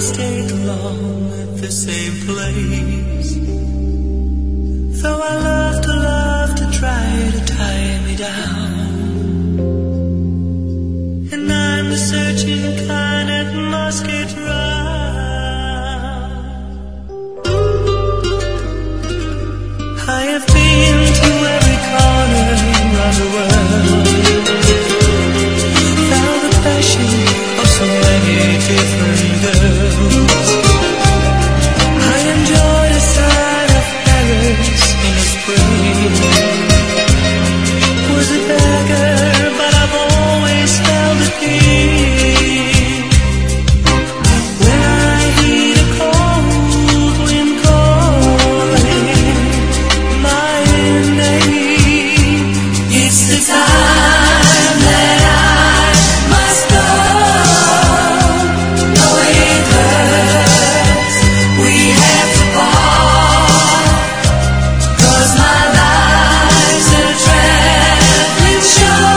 stayed long at the same place. Though I love to try to tie me down, and I'm the searching kind that must get round. I have been to every corner of the world, found the passion of so many different girls. I enjoy the sight of Paris in the spring. Was a beggar, but I've always felt at peace. When I hear the cold wind calling my name, it's the time that I must go. Though it hurts, we have to part, 'cause my life's a traveling show,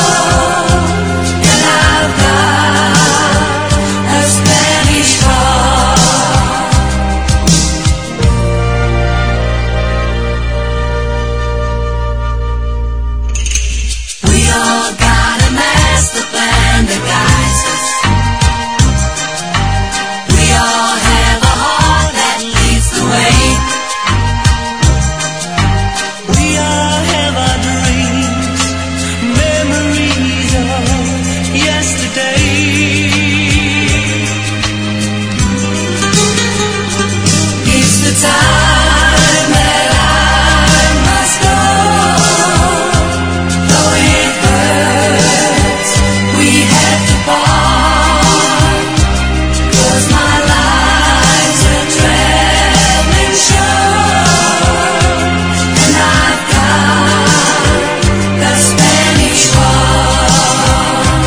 and I've got a Spanish heart. We all got a master plan that guides us. We all have a heart that leads the way. We all have our dreams, memories of yesterday. It's the time that I must go. Though it hurts, we have to part, 'cause my life's a traveling show, and I've got the Spanish heart.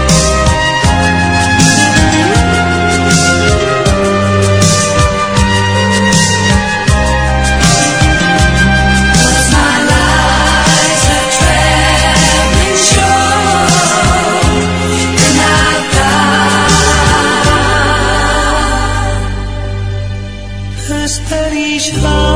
'Cause my life's a traveling show, and I've got the Spanish heart.